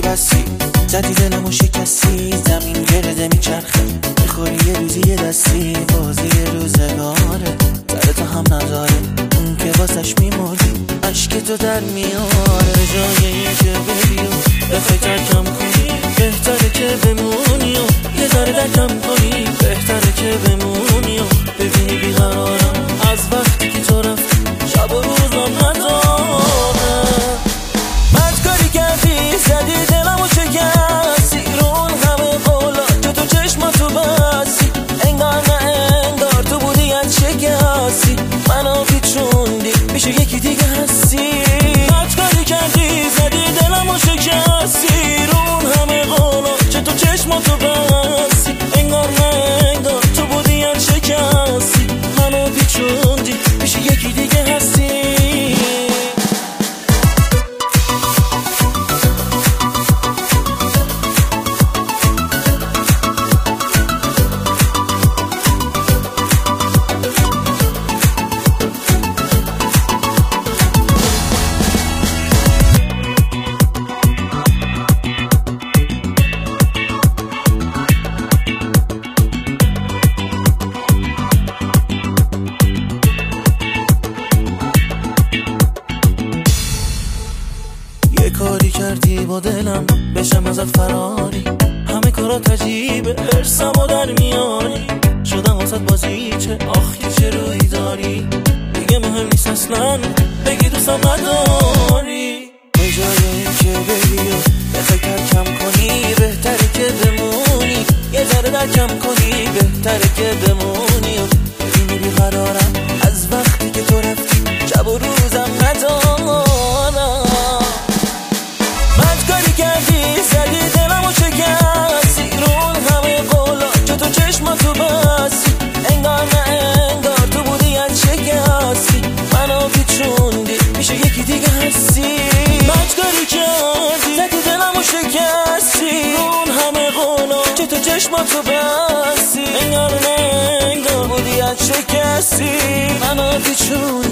بسی زدی دلمو شکستی، زمین گرده میچرخه میخوری یه روزی یه دستی، بازی روزگاره سرتو هم نداره اون که واسش میمردی عشق تو در میاره. جای این که بری و بخوای ترکم کنی بهتره که بمونی و یه ذره درکم کنی، بهتره که بمونی و ببینی بیقرارم از وقتی که تو رفتی شب و روزم نداره. بدکاری کردی زدی دلمو شکستی، رون همه قولا که تو چشماتو بستی، انگار نه انگار تو بودی از شکستی، منو پیچوندی میشه یکی دیگه هستی. بدکاری کردی زدی دلمو شکستی، رون همه قولا که تو چشماتو بستی، انگار نه انگار تو بودی از شکستی، منو پیچوندی میشه یکی دیگه هستی. یه کاری کردی با دلم بشم ازت فراری، همه کارات عجیبه ارسمو در میاری، شدم واسط بازیچه آخی چه روی داری، دیگه مهم نیست اصلا بگی دوستم نداری. به جای که بگی و بخوای ترکم کنی بهتره که بمونی، یه ذره درکم کنی بهتره که بمونی و ببینی بیقرارم از وقتی که تو رفتی شب و روزم ندارم. بدکاری کردی زدی دلمو شکستی، رون همه قولا که تو چشماتو بستی، انگار نه انگار تو بودی از شکستی، منو پیچوندی میشه یکی دیگه هستی. بدکاری کردی زدی دلمو شکستی، رون همه قولا که تو چشماتو بستی، انگار نه انگار بودی از شکستی، منو پیچوندی